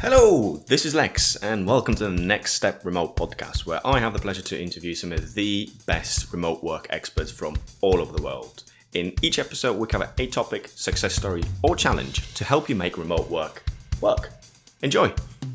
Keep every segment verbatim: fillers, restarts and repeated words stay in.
Hello, this is Lex, and welcome to the Next Step Remote Podcast, where I have the pleasure to interview some of the best remote work experts from all over the world. In each episode, we cover a topic, success story, or challenge to help you make remote work work. Enjoy!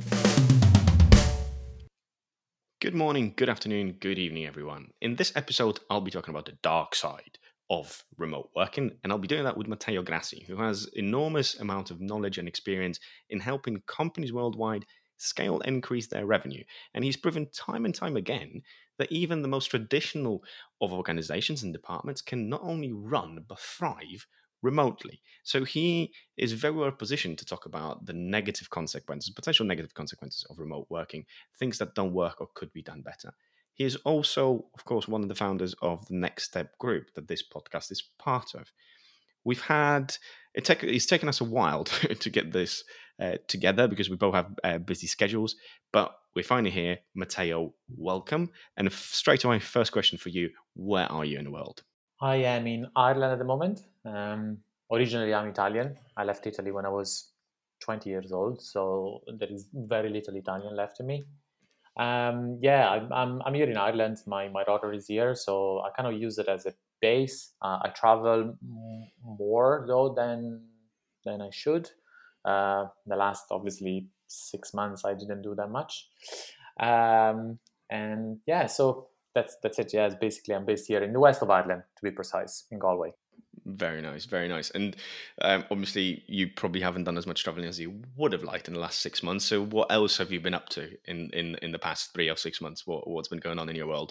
Good morning, good afternoon, good evening, everyone. In this episode, I'll be talking about the dark side of remote working, and I'll be doing that with Matteo Grassi, who has enormous amount of knowledge and experience in helping companies worldwide scale and increase their revenue. And he's proven time and time again that even the most traditional of organizations and departments can not only run but thrive remotely. So he is very well positioned to talk about the negative consequences, potential negative consequences of remote working, things that don't work or could be done better. He is also, of course, one of the founders of the Next Step group that this podcast is part of. We've had, it take, it's taken us a while to, to get this uh, together because we both have uh, busy schedules, but we're finally here. Matteo, welcome. And f- straight away, first question for you, where are you in the world? I am in Ireland at the moment. Um, originally, I'm Italian. I left Italy when I was twenty years old, so there is very little Italian left in me. Um, yeah, I'm, I'm I'm here in Ireland. My my daughter is here, so I kind of use it as a base. Uh, I travel m- more though than than I should. Uh, the last obviously six months, I didn't do that much. Um, and yeah, so that's that's it. Yeah, it's basically I'm based here in the west of Ireland, to be precise, in Galway. Very nice, very nice. And um, obviously, you probably haven't done as much traveling as you would have liked in the last six months. So, what else have you been up to in in, in the past three or six months? What what's been going on in your world?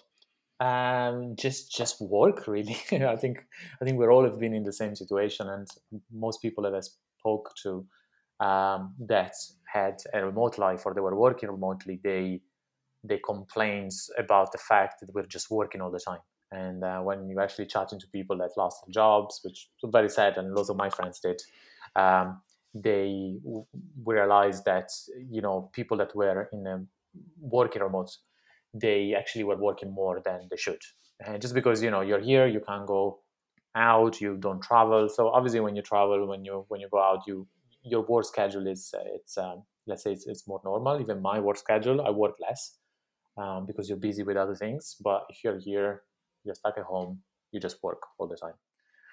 Um, just just work really. I think I think we're all have been in the same situation, and most people that I spoke to um, that had a remote life or they were working remotely, they they complained about the fact that we're just working all the time. And uh, when you actually chatting to people that lost their jobs, which was very sad, and lots of my friends did, um, they w- realized that you know people that were in a working remote, they actually were working more than they should. And just because you know you're here, you can't go out, you don't travel. So obviously, when you travel, when you when you go out, you your work schedule is uh, it's um, let's say it's, it's more normal. Even my work schedule, I work less um, because you're busy with other things. But if you're here, you're stuck at home, you just work all the time.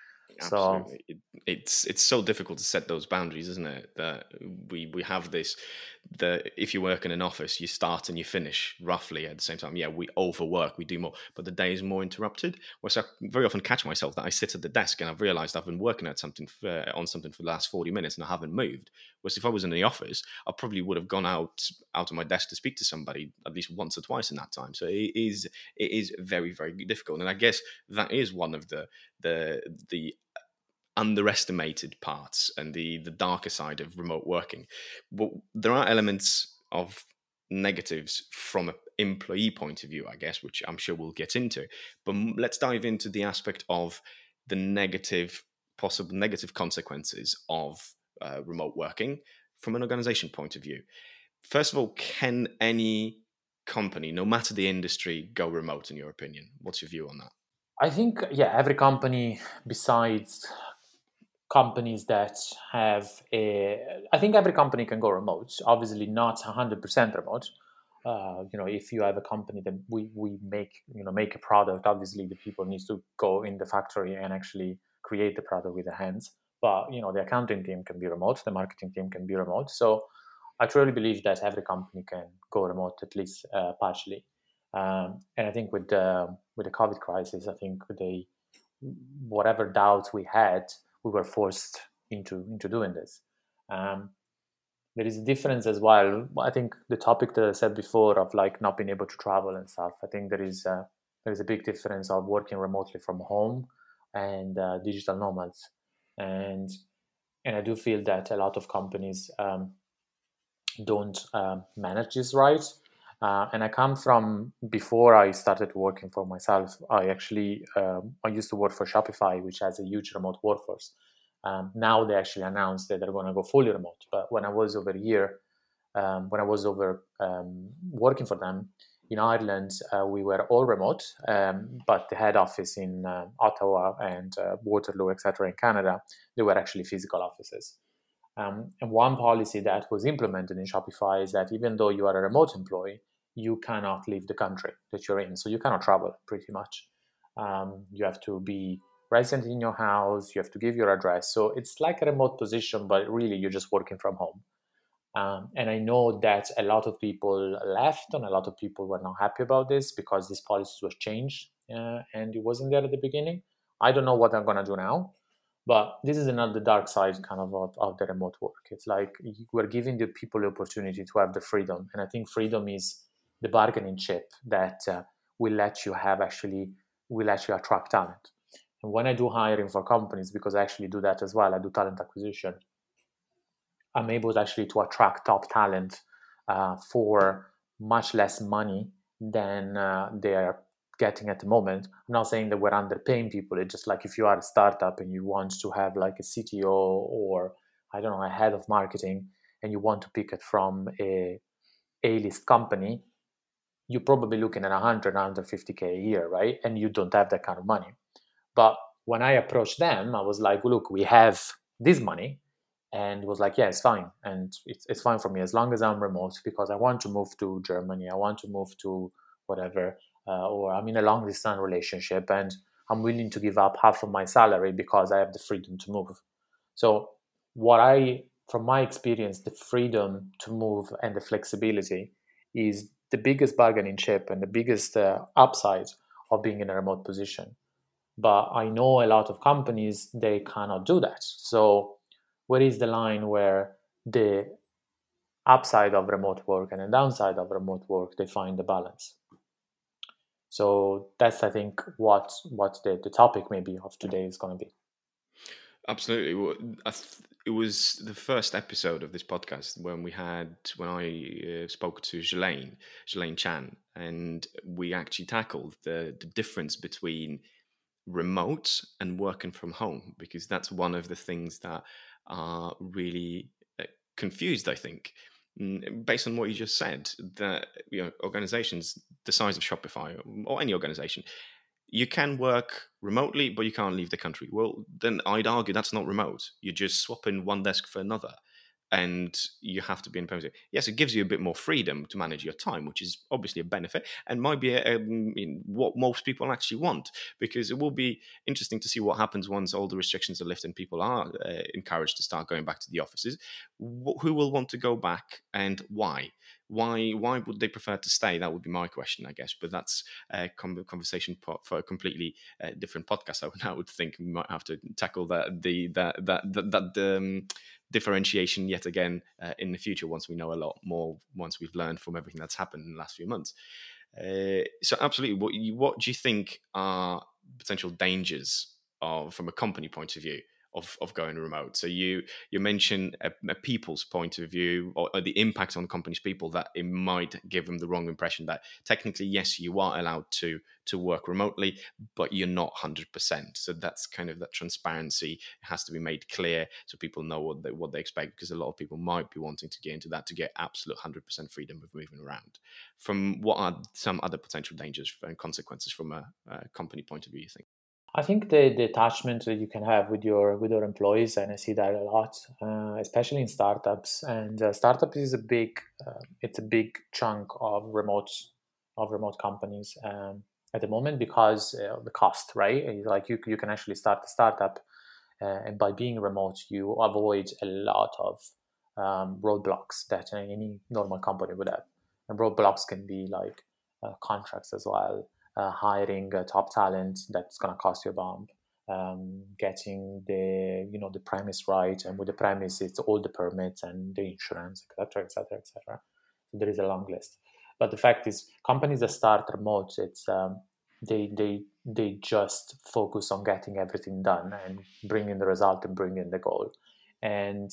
So Absolutely, it, it's it's so difficult to set those boundaries, isn't it? That we we have this. The if you work in an office, you start and you finish roughly at the same time. Yeah, we overwork, we do more, but the day is more interrupted. Whereas I very often catch myself that I sit at the desk and I've realised I've been working at something for, on something for the last forty minutes and I haven't moved. Whereas if I was in the office, I probably would have gone out out of my desk to speak to somebody at least once or twice in that time. So it is it is very very difficult, and I guess that is one of the the the underestimated parts and the the darker side of remote working. But there are elements of negatives from an employee point of view, I guess, which I'm sure we'll get into. But let's dive into the aspect of the negative, possible negative consequences of uh, remote working from an organization point of view. First of all, can any company, no matter the industry, go remote, in your opinion? What's your view on that? I think yeah, every company besides companies that have a I think every company can go remote. Obviously not one hundred percent remote. Uh, you know, if you have a company that we, we make you know make a product, obviously the people needs to go in the factory and actually create the product with their hands. But you know, the accounting team can be remote, the marketing team can be remote. So I truly believe that every company can go remote at least uh, partially. Um, and I think with the with the COVID crisis, I think they whatever doubts we had, we were forced into into doing this. Um, there is a difference as well. I think the topic that I said before of like not being able to travel and stuff. I think there is a, there is a big difference of working remotely from home and uh, digital nomads, and and I do feel that a lot of companies um, don't um manage this right. Uh, and I come from before I started working for myself. I actually um, I used to work for Shopify, which has a huge remote workforce. Um, now they actually announced that they're going to go fully remote. But when I was over here, um, when I was over um, working for them in Ireland, uh, we were all remote. Um, but the head office in uh, Ottawa and uh, Waterloo, et cetera, in Canada, they were actually physical offices. Um, and one policy that was implemented in Shopify is that even though you are a remote employee, you cannot leave the country that you're in. So you cannot travel pretty much. Um, you have to be resident in your house, you have to give your address. So it's like a remote position, but really you're just working from home. Um, and I know that a lot of people left and a lot of people were not happy about this because this policy was changed uh, and it wasn't there at the beginning. I don't know what I'm going to do now, but this is another dark side kind of, of of the remote work. It's like we're giving the people the opportunity to have the freedom. And I think freedom is the bargaining chip that uh, will let you have actually, will let you attract talent. And when I do hiring for companies, because I actually do that as well, I do talent acquisition, I'm able actually to attract top talent uh, for much less money than uh, they're getting at the moment. I'm not saying that we're underpaying people. It's just like if you are a startup and you want to have like a C T O or I don't know, a head of marketing, and you want to pick it from a A-list company, you're probably looking at one hundred, one hundred fifty K a year, right? And you don't have that kind of money. But when I approached them, I was like, look, we have this money. And it was like, yeah, it's fine. And it's, it's fine for me as long as I'm remote because I want to move to Germany. I want to move to whatever, uh, or I'm in a long distance relationship and I'm willing to give up half of my salary because I have the freedom to move. So, what I, from my experience, the freedom to move and the flexibility is the biggest bargaining chip and the biggest uh, upside of being in a remote position. But I know a lot of companies, they cannot do that. So where is the line where the upside of remote work and the downside of remote work, they find the balance? So that's, I think, what what the, the topic maybe of today is going to be. Absolutely. Well, I th- it was the first episode of this podcast when we had when I uh, spoke to Jelaine, Jelaine Chan, and we actually tackled the the difference between remote and working from home, because that's one of the things that are really uh, confused, I think. Mm, based on what you just said, that you know organizations the size of Shopify or any organization, you can work remotely, but you can't leave the country. Well, then I'd argue that's not remote. You're just swapping one desk for another. And you have to be independent. Yes, it gives you a bit more freedom to manage your time, which is obviously a benefit and might be a, um, in what most people actually want, because it will be interesting to see what happens once all the restrictions are lifted and people are uh, encouraged to start going back to the offices. Wh- who will want to go back and why? Why why would they prefer to stay? That would be my question, I guess. But that's a conversation for a completely uh, different podcast. I would, I would think we might have to tackle that the that that that, that um, differentiation yet again uh, in the future once we know a lot more, once we've learned from everything that's happened in the last few months. Uh, so, absolutely, what you, what do you think are potential dangers of, from a company point of view, of, of going remote? So you you mentioned a, a people's point of view, or, or the impact on companies' people, that it might give them the wrong impression that technically, yes, you are allowed to to work remotely, but you're not one hundred percent. So that's kind of that transparency has to be made clear so people know what they, what they expect, because a lot of people might be wanting to get into that to get absolute one hundred percent freedom of moving around. From what are some other potential dangers and consequences from a, a company point of view, you think? I think the, the attachment that you can have with your with your employees, and I see that a lot, uh, especially in startups. And uh, startup is a big, uh, it's a big chunk of remote of remote companies um, at the moment because uh, the cost, right? It's like you you can actually start a startup, uh, and by being remote, you avoid a lot of um, roadblocks that any normal company would have. And roadblocks can be like uh, contracts as well, uh, hiring uh, top talent that's going to cost you a bomb, um, getting the you know the premise right, and with the premise it's all the permits and the insurance, etc, etc, etc. So there is a long list. But the fact is, companies that start remote, it's um, they they they just focus on getting everything done and bringing the result and bringing the goal, and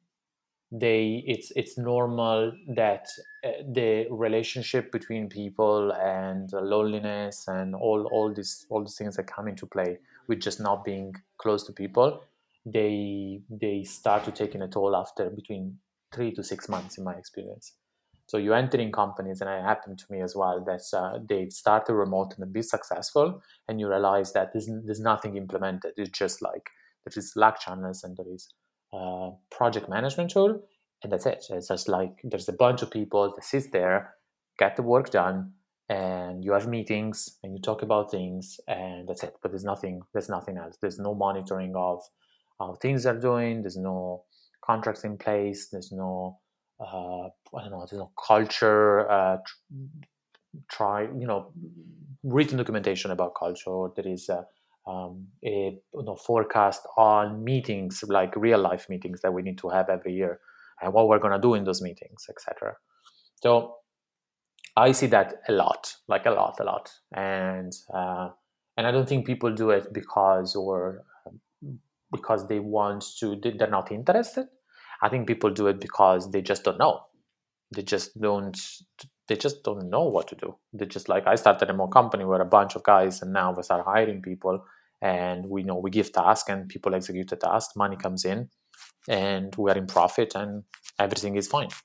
they it's it's normal that uh, the relationship between people and uh, loneliness and all all these all these things that come into play with just not being close to people, they they start to taking a toll after between three to six months in my experience. So you enter in companies, and it happened to me as well, that uh, they start a remote and be successful, and you realize that there's, there's nothing implemented. It's just like there is Slack channels and there is uh, project management tool, and that's it. It's just like there's a bunch of people that sit there, get the work done, and you have meetings and you talk about things, and that's it. But there's nothing. There's nothing else. There's no monitoring of how things are doing. There's no contracts in place. There's no uh, I don't know. There's no culture. Uh, try you know written documentation about culture. There is a, um, a you know, forecast on meetings, like real life meetings that we need to have every year, and what we're going to do in those meetings, etc. So I see that a lot, like a lot, a lot, and uh, and I don't think people do it because or because they want to. They're not interested. I think people do it because they just don't know. They just don't. They just don't know what to do. They just like I started a more company where a bunch of guys, and now we start hiring people, and we know we give tasks and people execute the task. Money comes in, and we are in profit, and everything is fine.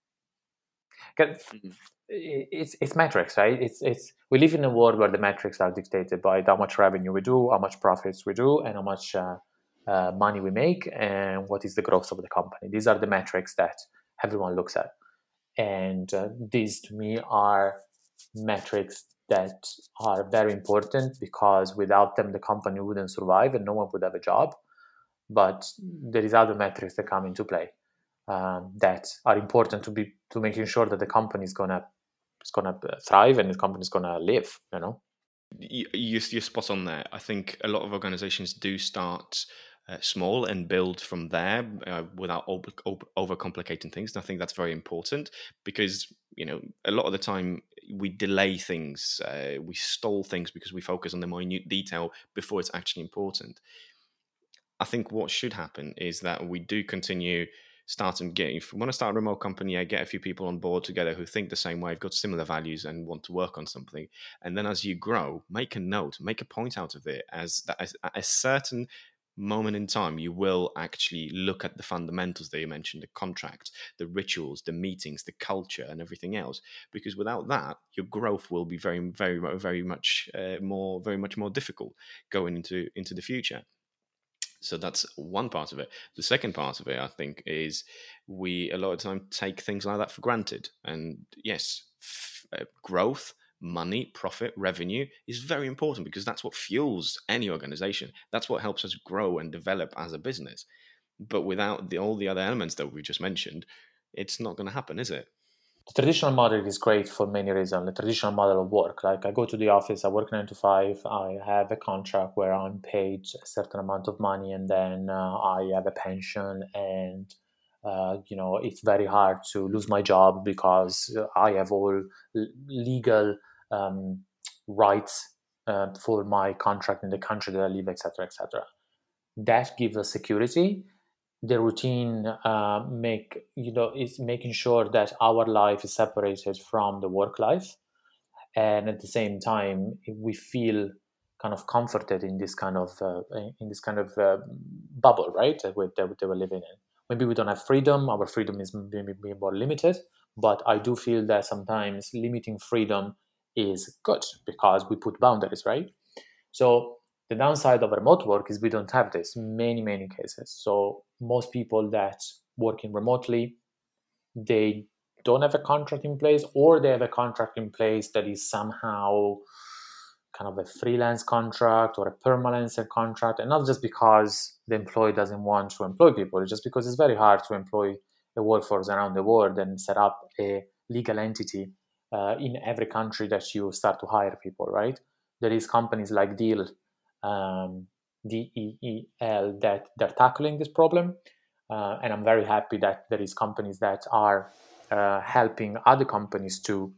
'Cause Mhm. It's it's metrics, right? It's it's we live in a world where the metrics are dictated by how much revenue we do, how much profits we do, and how much uh, uh, money we make, and what is the growth of the company. These are the metrics that everyone looks at, and uh, these to me are metrics that are very important because without them the company wouldn't survive and no one would have a job. But there is other metrics that come into play um, that are important to be to making sure that the company is gonna is gonna thrive and the company is gonna live. You know. You, you're, you're spot on there. I think a lot of organizations do start uh, small and build from there uh, without over, over, overcomplicating things. And I think that's very important because, you know, a lot of the time we delay things, uh, we stall things because we focus on the minute detail before it's actually important. I think what should happen is that we do continue start and get, if we want to start a remote company, I get a few people on board together who think the same way, have got similar values and want to work on something. And then as you grow, make a note, make a point out of it as that at a certain moment in time, you will actually look at the fundamentals that you mentioned, the contract, the rituals, the meetings, the culture and everything else. Because without that, your growth will be very, very, very much uh, more, very much more difficult going into, into the future. So that's one part of it. The second part of it, I think, is we a lot of time take things like that for granted. And yes, f- uh, growth, money, profit, revenue is very important because that's what fuels any organization. That's what helps us grow and develop as a business. But without the, all the other elements that we just mentioned, it's not going to happen, is it? The traditional model is great for many reasons. The traditional model of work, like I go to the office, I work nine to five, I have a contract where I'm paid a certain amount of money, and then uh, I have a pension, and uh, you know it's very hard to lose my job because I have all legal um, rights uh, for my contract in the country that I live, et cetera, et cetera. That gives us security. The routine uh, make you know is making sure that our life is separated from the work life, and at the same time we feel kind of comforted in this kind of uh, in this kind of uh, bubble, right, that we, that we're living in. Maybe we don't have freedom, our freedom is maybe more limited, but I do feel that sometimes limiting freedom is good because we put boundaries, right? So the downside of remote work is we don't have this in many, many cases. So most people that working remotely, they don't have a contract in place, or they have a contract in place that is somehow kind of a freelance contract or a permanent contract, and not just because the employee doesn't want to employ people, it's just because it's very hard to employ a workforce around the world and set up a legal entity uh, in every country that you start to hire people, right? There is companies like Deal, um, D E E L, that they're tackling this problem, uh, and I'm very happy that there is companies that are uh, helping other companies to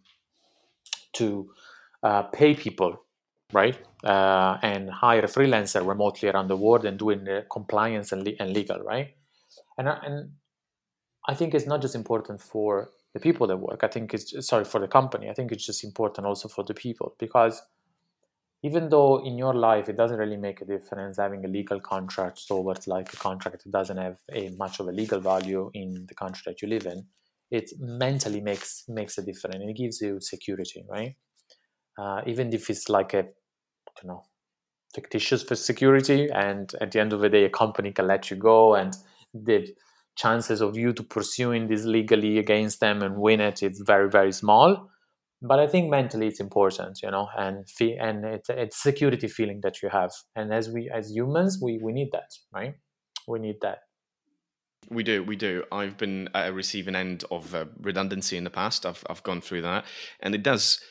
to uh, pay people, right, uh, and hire a freelancer remotely around the world and doing the compliance and, le- and legal, right? And I- and I think it's not just important for the people that work. I think it's sorry for the company. I think it's just important also for the people, because even though in your life it doesn't really make a difference having a legal contract towards like a contract that doesn't have a much of a legal value in the country that you live in, it mentally makes makes a difference, and it gives you security, right? Uh, even if it's like a, you know, fictitious for security, and at the end of the day a company can let you go and the chances of you to pursuing this legally against them and win it, it's very, very small. But I think mentally it's important, you know, and fe- and it's it's security feeling that you have. And as we as humans, we we need that, right? We need that. We do, we do. I've been at a receiving end of uh, redundancy in the past. I've I've gone through that, and it does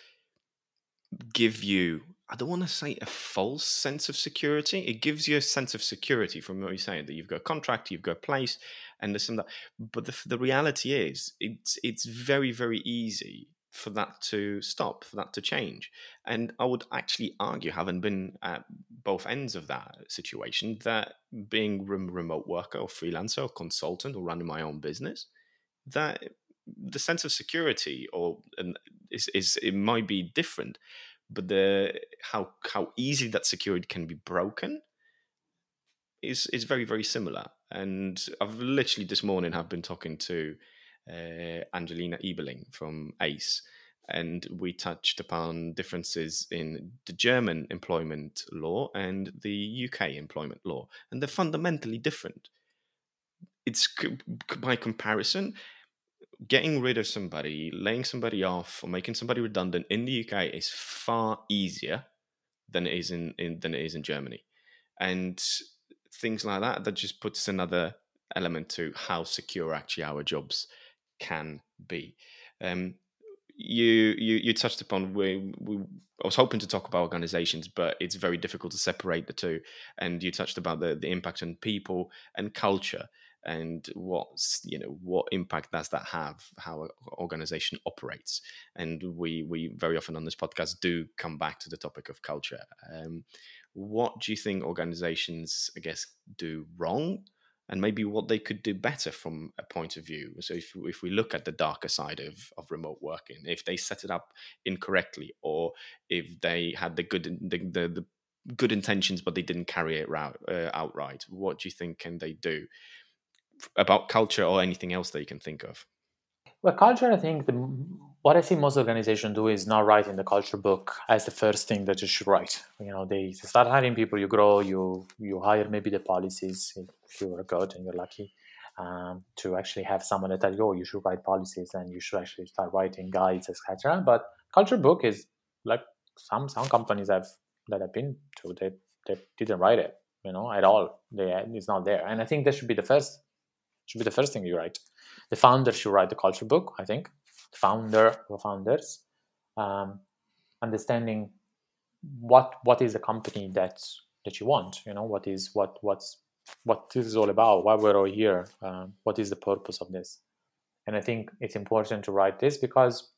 give you, I don't want to say a false sense of security. It gives you a sense of security from what you're saying, that you've got a contract, you've got a place, and this and that. But the, the reality is, it's it's very, very easy for that to stop, for that to change. And I would actually argue, having been at both ends of that situation, that being rem- remote worker or freelancer or consultant or running my own business, that the sense of security or and is, is it might be different, but the how how easy that security can be broken is is very, very similar. And I've literally this morning have been talking to uh, Angelina Ebeling from ACE, and we touched upon differences in the German employment law and the U K employment law, and they're fundamentally different. It's by comparison, getting rid of somebody, laying somebody off, or making somebody redundant in the U K is far easier than it is in, in than it is in Germany, and things like that. That just puts another element to how secure actually our jobs can be. Um, you you you touched upon we, we I was hoping to talk about organizations, but it's very difficult to separate the two. And you touched about the the impact on people and culture, and what's you know what impact does that have, how an organization operates. And we we very often on this podcast do come back to the topic of culture. Um, what do you think organizations, I guess, do wrong, and maybe what they could do better from a point of view? So if, if we look at the darker side of, of remote working, if they set it up incorrectly, or if they had the good the, the, the good intentions but they didn't carry it out, uh, outright, what do you think can they do about culture or anything else that you can think of? Well, culture, I think the, what I see most organizations do is not writing the culture book as the first thing that you should write. You know, they start hiring people, you grow, you you hire maybe the policies if you are good and you're lucky, um, to actually have someone that tells you, oh, you should write policies and you should actually start writing guides, et cetera. But culture book is like some some companies have that I've been to, they they didn't write it, you know, at all. They it's not there, and I think that should be the first should be the first thing you write. The founder should write the culture book, I think. The founder or founders, um, understanding what what is the company that that you want. You know, what is what what's what this is all about. Why we're all here. Um, what is the purpose of this? And I think it's important to write this because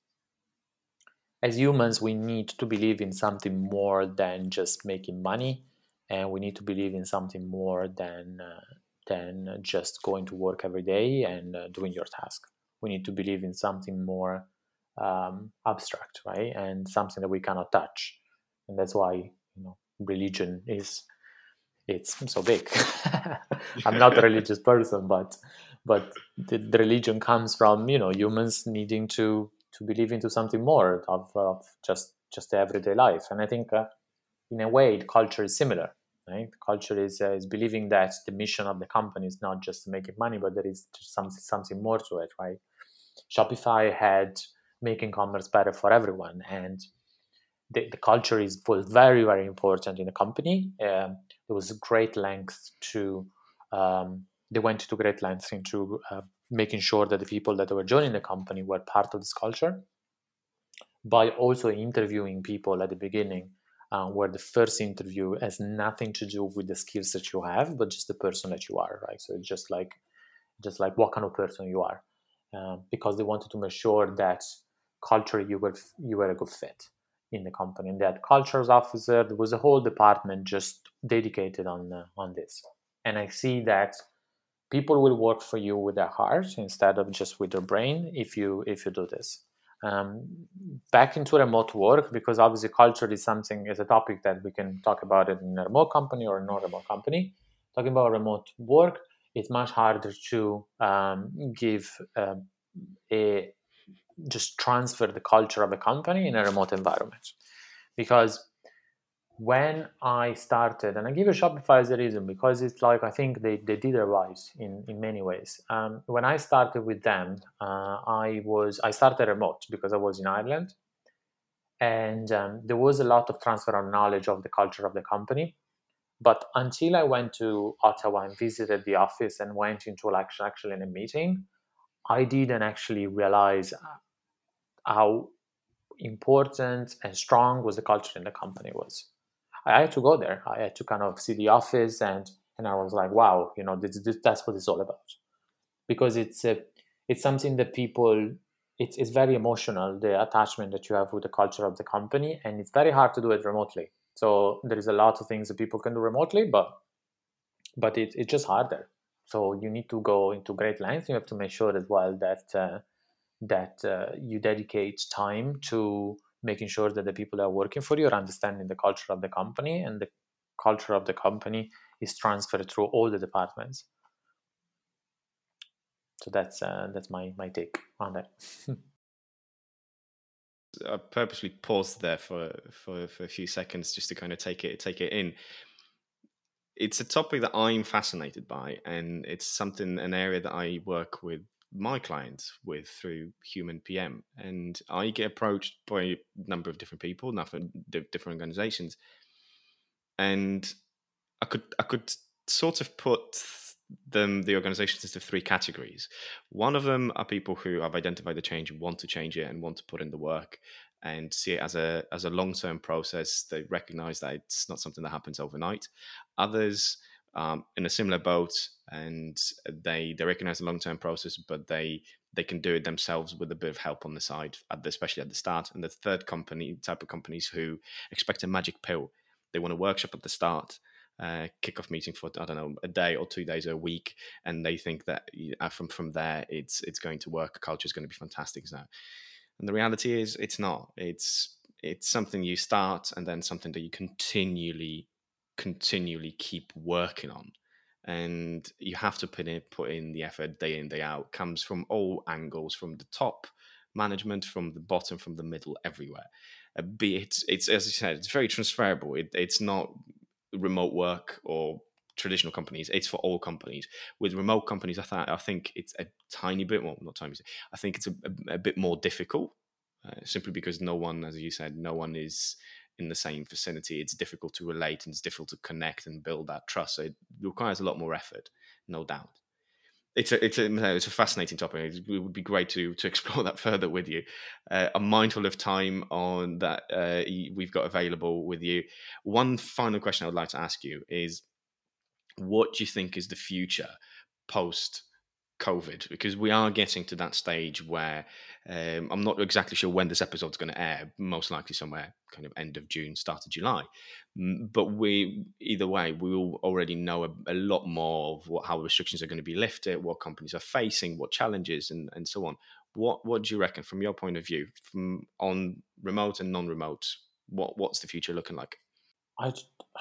as humans, we need to believe in something more than just making money, and we need to believe in something more than uh, than just going to work every day and uh, doing your task. We need to believe in something more um, abstract, right, and something that we cannot touch. And that's why you know religion is it's so big. I'm not a religious person, but but the, the religion comes from you know humans needing to to believe into something more of, of just just the everyday life. And I think uh, in a way, the culture is similar. Right? Culture is uh, is believing that the mission of the company is not just making money, but there is something something more to it. Right? Shopify had making commerce better for everyone, and the, the culture is was very very important in the company. Um, there was a great length to um, they went to great lengths into uh, making sure that the people that were joining the company were part of this culture by also interviewing people at the beginning, uh, where the first interview has nothing to do with the skills that you have, but just the person that you are, right? So it's just like just like what kind of person you are, um, because they wanted to make sure that culturally you were you were a good fit in the company. And that cultures officer, there was a whole department just dedicated on uh, on this. And I see that people will work for you with their heart instead of just with their brain if you if you do this. Um, back into remote work, because obviously culture is something is a topic that we can talk about it in a remote company or a non-remote company. Talking about remote work, it's much harder to um, give uh, a just transfer the culture of a company in a remote environment, because when I started, and I give you Shopify as a reason because it's like I think they, they did it right in, in many ways. Um, when I started with them, uh, I was I started remote because I was in Ireland, and um, there was a lot of transfer of knowledge of the culture of the company. But until I went to Ottawa and visited the office and went into like actually in a meeting, I didn't actually realize how important and strong was the culture in the company was. I had to go there. I had to kind of see the office, and and I was like, wow, you know, this, this, that's what it's all about. Because it's a, it's something that people, it's it's very emotional, the attachment that you have with the culture of the company, and it's very hard to do it remotely. So there is a lot of things that people can do remotely, but but it, it's just harder. So you need to go into great lengths. You have to make sure as well that uh, that uh, you dedicate time to making sure that the people that are working for you are understanding the culture of the company, and the culture of the company is transferred through all the departments. So that's uh, that's my my take on that. I purposely paused there for, for for a few seconds just to kind of take it take it in. It's a topic that I'm fascinated by, and it's something an area that I work with my clients with through Human P M, and I get approached by a number of different people, different different organizations, and I could I could sort of put them the organizations into three categories. One of them are people who have identified the change and want to change it and want to put in the work and see it as a as a long term process. They recognize that it's not something that happens overnight. Others um, in a similar boat, and they they recognize the long term process, but they they can do it themselves with a bit of help on the side, at the, especially at the start. And the third company type of companies who expect a magic pill. They want a workshop at the start, uh, kickoff meeting for I don't know a day or two days a week, and they think that uh, from from there it's it's going to work. Culture is going to be fantastic now, and the reality is it's not. It's it's something you start and then something that you continually continually keep working on, and you have to put in put in the effort day in day out. It comes from all angles, from the top management, from the bottom, from the middle, everywhere. Uh, be it it's as you said, it's very transferable. It, it's not remote work or traditional companies. It's for all companies. With remote companies, I, th- I think it's a tiny bit more, not tiny. I think it's a, a, a bit more difficult, uh, simply because no one, as you said, no one is in the same vicinity. It's difficult to relate and it's difficult to connect and build that trust. So it requires a lot more effort, no doubt. It's a it's a it's a fascinating topic. It would be great to to explore that further with you. Uh, I'm mindful of time on that uh, we've got available with you. One final question I would like to ask you is, what do you think is the future post COVID? Because we are getting to that stage where um, I'm not exactly sure when this episode's going to air. Most likely somewhere kind of end of June, start of July. Mm, But we, either way, we will already know a, a lot more of what, how restrictions are going to be lifted, what companies are facing, what challenges, and, and so on. What What do you reckon, from your point of view, from on remote and non-remote? What What's the future looking like? I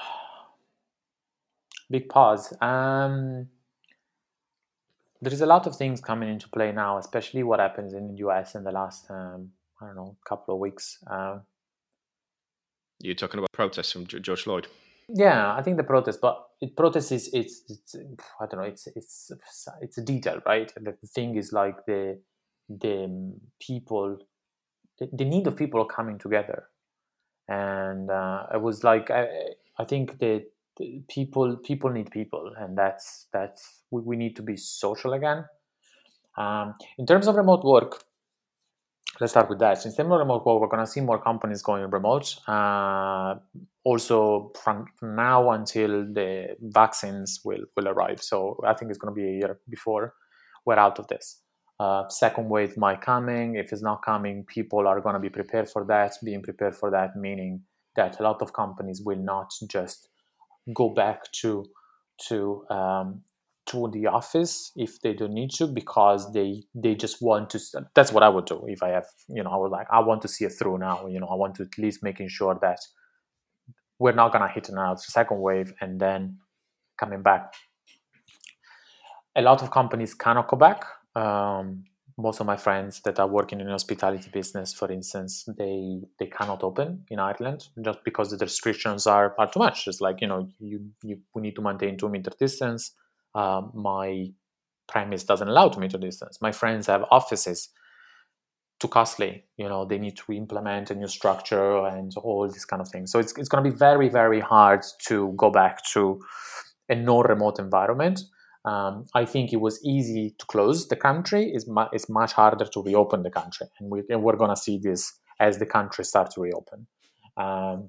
big pause. Um, there is a lot of things coming into play now, especially what happens in the U S in the last um, I don't know couple of weeks. Uh, You're talking about protests from G- George Floyd. yeah, I think the protest, but it, protest is it's, it's I don't know, it's it's it's a detail, right? The thing is like the the people, the, the need of people coming together, and uh, it was like I, I think that people people need people, and that's that's we, we need to be social again. Um, in terms of remote work, let's start with that. In terms of remote work, we're going to see more companies going remote. Uh, also, from now until the vaccines will, will arrive. So I think it's going to be a year before we're out of this. Uh, second wave might coming. If it's not coming, people are going to be prepared for that. Being prepared for that, meaning that a lot of companies will not just go back to to um, to the office if they don't need to, because they they just want to. That's what I would do if I have, you know, I would like, I want to see it through now. You know, I want to at least making sure that we're not gonna hit another second wave and then coming back. A lot of companies cannot go back. Um, most of my friends that are working in the hospitality business, for instance, they they cannot open in Ireland just because the restrictions are, are too much. It's like, you know, you, you we need to maintain two meter distance. Uh, my premise doesn't allow two meter distance. My friends have offices, too costly. You know, they need to implement a new structure and all this kind of thing. So it's it's going to be very, very hard to go back to a non-remote environment. Um, I think it was easy to close the country. It's, mu- it's much harder to reopen the country, and, we, and we're going to see this as the country starts to reopen. Um,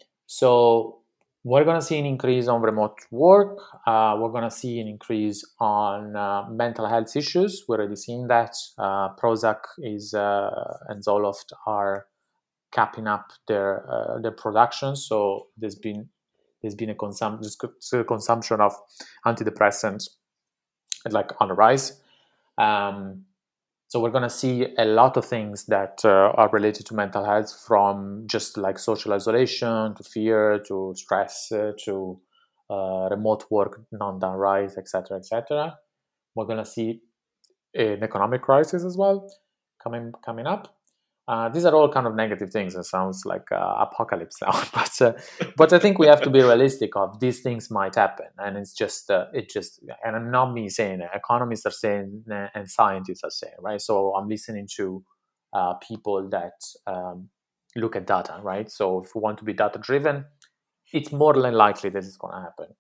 so we're going to see an increase on remote work. Uh, we're going to see an increase on uh, mental health issues. We're already seeing that. Uh, Prozac is uh, and Zoloft are capping up their uh, their production. So there's been there's been a, consum- a consumption of antidepressants like on the rise. Um, so we're going to see a lot of things that uh, are related to mental health, from just like social isolation to fear to stress uh, to uh, remote work not done right, et cetera, et cetera. We're going to see an economic crisis as well coming coming up. Uh, these are all kind of negative things. It sounds like uh, apocalypse now, but uh, but I think we have to be realistic of these things might happen, and it's just uh, it just and I'm not me saying it. Economists are saying uh, and scientists are saying, right. So I'm listening to uh, people that um, look at data, right. So if we want to be data driven, it's more than likely that it's going to happen.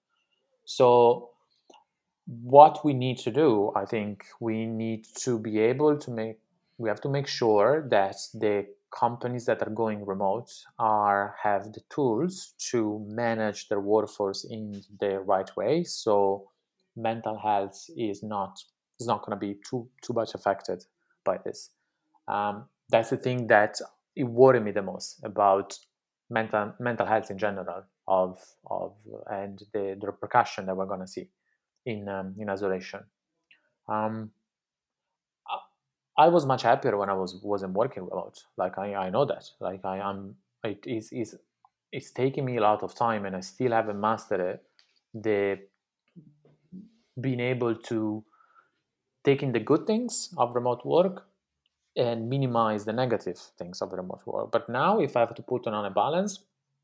So what we need to do, I think we need to be able to make, we have to make sure that the companies that are going remote are have the tools to manage their workforce in the right way. So mental health is not is not going to be too too much affected by this. Um, that's the thing that it worried me the most about mental mental health in general of of and the, the repercussion that we're going to see in um, in isolation. Um, I, I was much happier when I was wasn't working remote. Like I, I know that. Like I am. It is is it's taking me a lot of time, and I still haven't mastered it. The being able to take in the good things of remote work and minimize the negative things of remote work. But now, if I have to put it on a balance,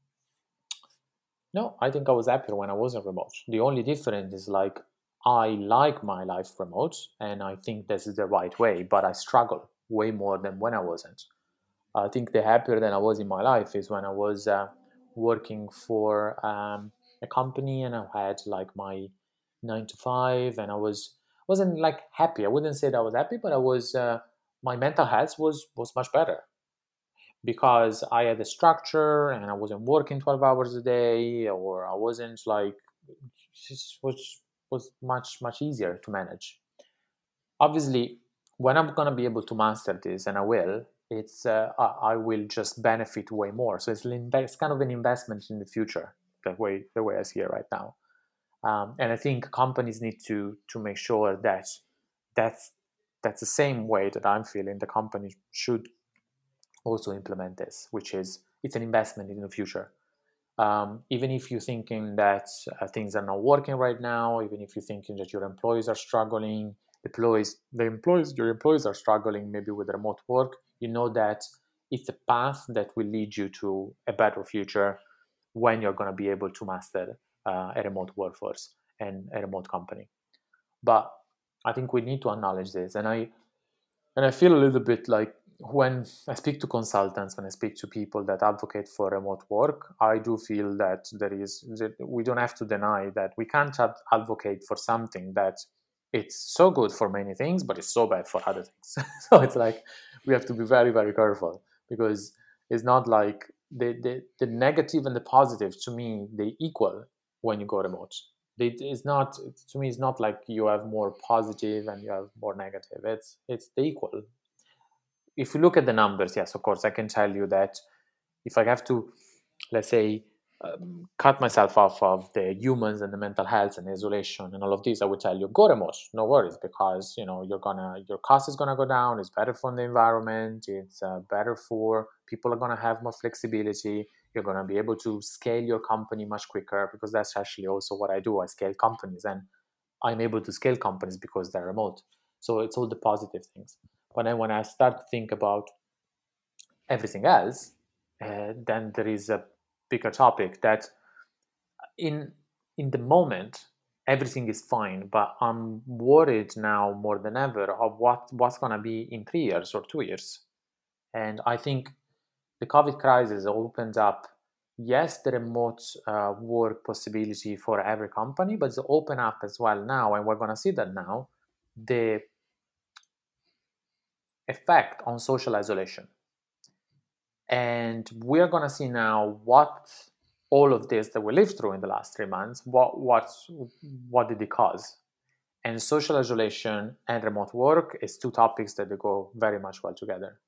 no, I think I was happier when I wasn't remote. The only difference is like I like my life remote, and I think this is the right way, but I struggle way more than when I wasn't. I think the happier than I was in my life is when I was uh, working for um, a company and I had like my nine to five, and I was wasn't like happy. I wouldn't say that I was happy, but I was uh, my mental health was was much better because I had a structure and I wasn't working twelve hours a day, or I wasn't like, just was was much much easier to manage. Obviously, when I'm gonna be able to master this, and I will, it's uh, I, I will just benefit way more. So it's, it's kind of an investment in the future, the way the way I see it right now. Um, and I think companies need to to make sure that that's that's the same way that I'm feeling. The company should also implement this, which is it's an investment in the future. Um, even if you're thinking that uh, things are not working right now, even if you're thinking that your employees are struggling, employees, the employees, your employees are struggling maybe with remote work, you know that it's a path that will lead you to a better future when you're going to be able to master uh, a remote workforce and a remote company. But I think we need to acknowledge this, and I and I feel a little bit like when I speak to consultants, when I speak to people that advocate for remote work, I do feel that there is, that we don't have to deny that we can't advocate for something that it's so good for many things, but it's so bad for other things. So it's like we have to be very, very careful, because it's not like the, the, the negative and the positive, to me, they equal when you go remote. It is not, to me, it's not like you have more positive and you have more negative. It's it's the equal. If you look at the numbers, yes, of course, I can tell you that if I have to, let's say, um, cut myself off of the humans and the mental health and isolation and all of this, I would tell you go remote, no worries, because you know you're gonna your cost is gonna go down. It's better for the environment. It's uh, better for people are gonna have more flexibility. You're gonna be able to scale your company much quicker, because that's actually also what I do. I scale companies, and I'm able to scale companies because they're remote. So it's all the positive things. when I when I start to think about everything else, uh, then there is a bigger topic that in in the moment everything is fine, but I'm worried now more than ever of what what's going to be in three years or two years. And I think the COVID crisis opens up, yes, the remote uh, work possibility for every company, but it's open up as well now, and we're going to see that now, the effect on social isolation. And we're going to see now what all of this that we lived through in the last three months, what what what did it cause? And social isolation and remote work is two topics that they go very much well together.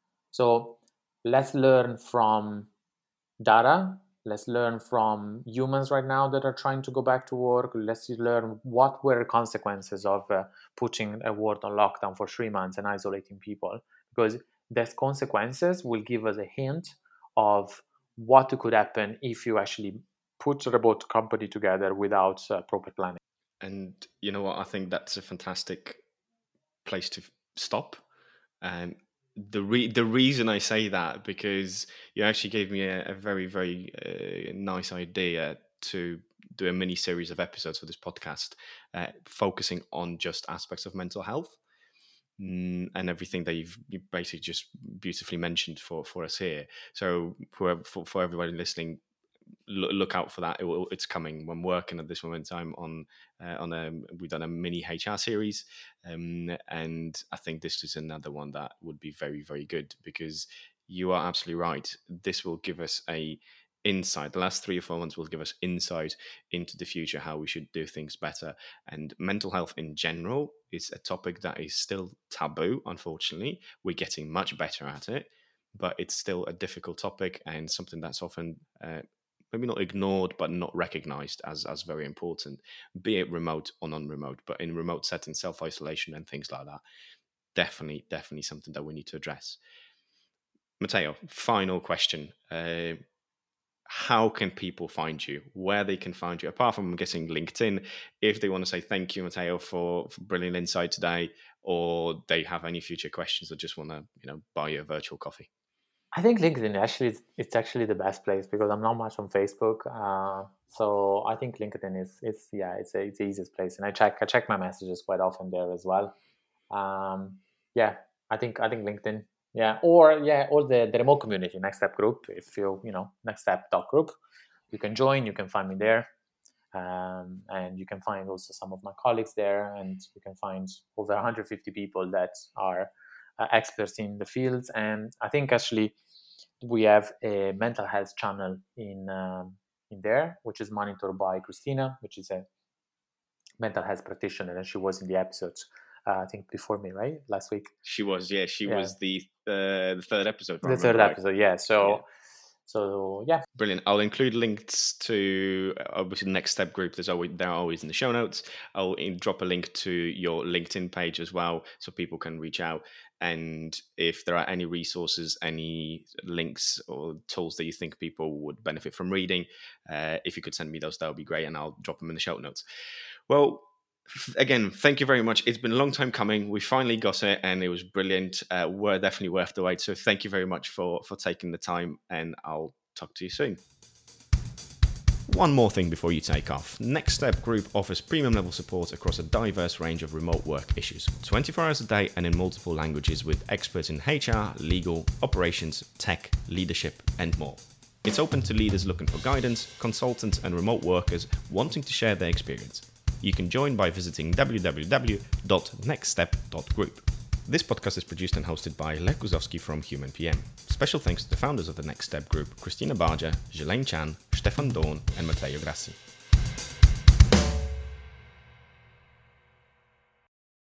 So let's learn from data. Let's learn from humans right now that are trying to go back to work. Let's learn what were the consequences of uh, putting a world on lockdown for three months and isolating people, because those consequences will give us a hint of what could happen if you actually put a remote company together without uh, proper planning. And you know what? I think that's a fantastic place to stop. And the re- the reason I say that, because you actually gave me a, a very, very uh, nice idea to do a mini series of episodes for this podcast, uh, focusing on just aspects of mental health mm, and everything that you've you basically just beautifully mentioned for, for us here. So for, for, for everybody listening, look out for that. It will, it's coming. I'm working at this moment in time on uh, on a we've done a mini H R series, um, and I think this is another one that would be very, very good, because you are absolutely right. This will give us a insight. The last three or four months will give us insight into the future, how we should do things better. And mental health in general is a topic that is still taboo. Unfortunately, we're getting much better at it, but it's still a difficult topic and something that's often uh, maybe not ignored, but not recognized as as very important, be it remote or non-remote. But in remote settings, self-isolation and things like that, definitely, definitely something that we need to address. Matteo, final question. Uh, how can people find you? Where they can find you, apart from, I'm guessing, LinkedIn, if they want to say thank you, Matteo, for, for brilliant insight today, or they have any future questions or just want to, you know, buy you a virtual coffee? I think LinkedIn actually it's actually the best place, because I'm not much on Facebook. Uh, so I think LinkedIn is it's yeah it's a, it's the easiest place, and I check I check my messages quite often there as well. Um, yeah, I think I think LinkedIn. Yeah, or yeah, or the, the remote community, Next Step group. If you you know Next Step dot group, you can join. You can find me there, um, and you can find also some of my colleagues there, and you can find over one hundred fifty people that are uh, experts in the fields. And I think actually we have a mental health channel in um, in there, which is monitored by Christina, which is a mental health practitioner, and she was in the episodes uh, I think before me, right, last week. She was, yeah, she Yeah. was the uh, the third episode. The third right. episode, yeah. So. Yeah. So yeah, brilliant. I'll include links to obviously the Next Step group. There's always they're always in the show notes. I'll drop a link to your LinkedIn page as well, so people can reach out. And if there are any resources, any links or tools that you think people would benefit from reading, uh, if you could send me those, that would be great, and I'll drop them in the show notes. Well, again, thank you very much. It's been a long time coming. We finally got it, and it was brilliant. Uh, we're definitely worth the wait. So thank you very much for, for taking the time, and I'll talk to you soon. One more thing before you take off. Next Step Group offers premium level support across a diverse range of remote work issues, twenty-four hours a day and in multiple languages, with experts in H R, legal, operations, tech, leadership, and more. It's open to leaders looking for guidance, consultants, and remote workers wanting to share their experience. You can join by visiting w w w dot next step dot group. This podcast is produced and hosted by Lech Guzowski from Human P M. Special thanks to the founders of the Next Step Group, Christina Barger, Jelaine Chan, Stefan Dawn, and Matteo Grassi.